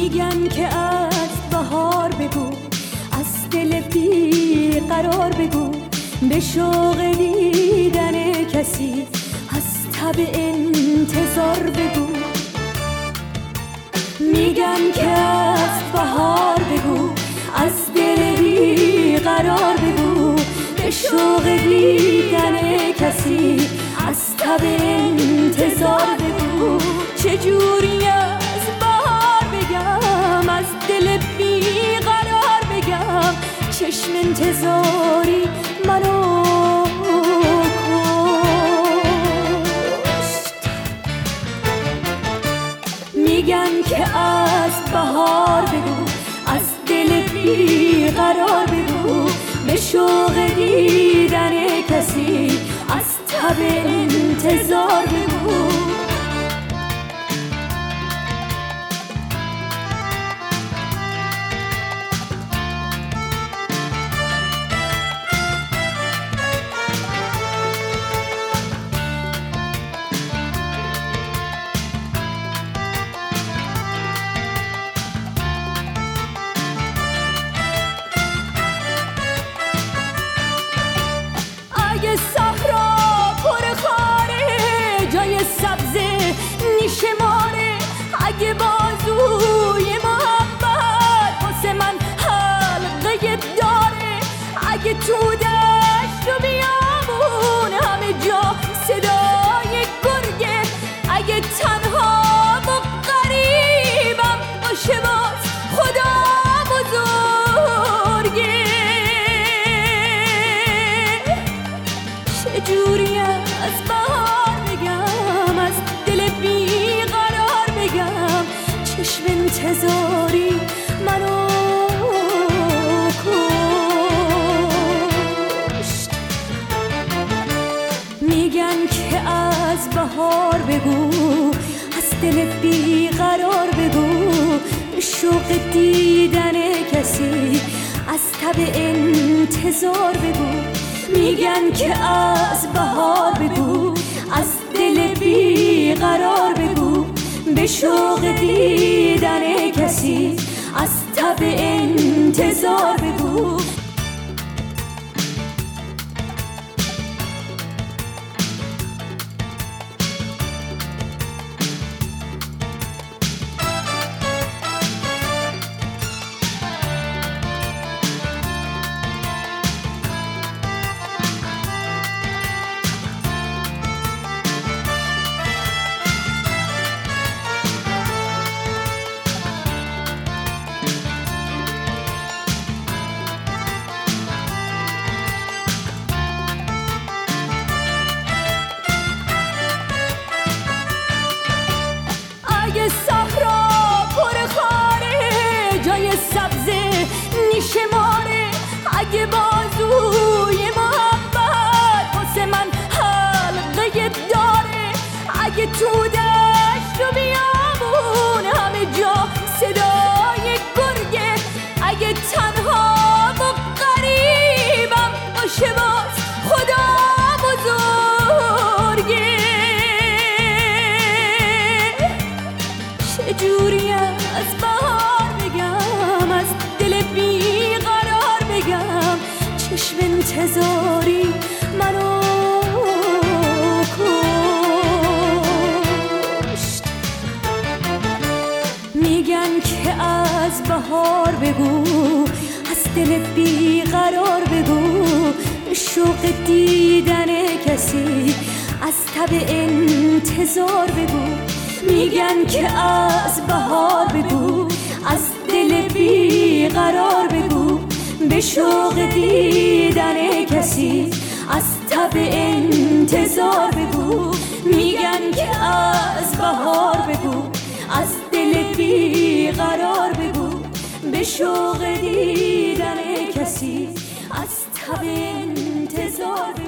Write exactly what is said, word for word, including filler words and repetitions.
میگن که از بهار بگو، از دل بی قرار بگو، به شوق دیدن کسی از تب انتظار بگو. میگن که از بهار بگو، از دل بی قرار بگو، به شوق دیدن کسی از تب انتظار بگو. چجوری از بهار بگم، از دل بی قرار بگم، چشم انتظاری منو کشت. میگن که از بهار بگو، از دل بی قرار بگو، به شوق دیدن کسی از تب انتظار بگو. اگه صحرا پر خاره، جای سبزه نیشه ماره، اگه بازوی محبت واسه من حلقه داره، اگه تو دشت و بیابون همه جا صدای گرگه، اگه تنها و غریبم باشه باز خدا بزرگه. چجوری از بهار بگم، از دل بی قرار بگم، چشم انتظاری منو کشت. میگن که از بهار بگو، از دل بی قرار بگو، شوق دیدن کسی از تب انتظار بگو. میگن که از بهار بگو، از دل بی قرار بگو، به شوق دیدن کسی از تب انتظار بگو. اگه صحرا پر خاره، جای سبزه نیشه ماره، اگه بازوی محبت واسه من حلقه داره، اگه تو دشت و بیابون همه جا صدای گرگه، اگه تنها و غریبم باشه باز خدا بزرگه. چجوری از بهار بگم، از دل بی قرار بگم، چشم انتظاری منو کشت. میگن که از بهار بگو، از دل بی قرار بگو، شوق دیدن کسی از تب انتظار بگو. میگن که از بهار بگو، از دل بی قرار بگو، به شوق دیدن کسی از تب انتظار بگو. میگن که از بهار بگو، از دل بی قرار بگو، به شوق دیدن کسی از تب انتظار بگو.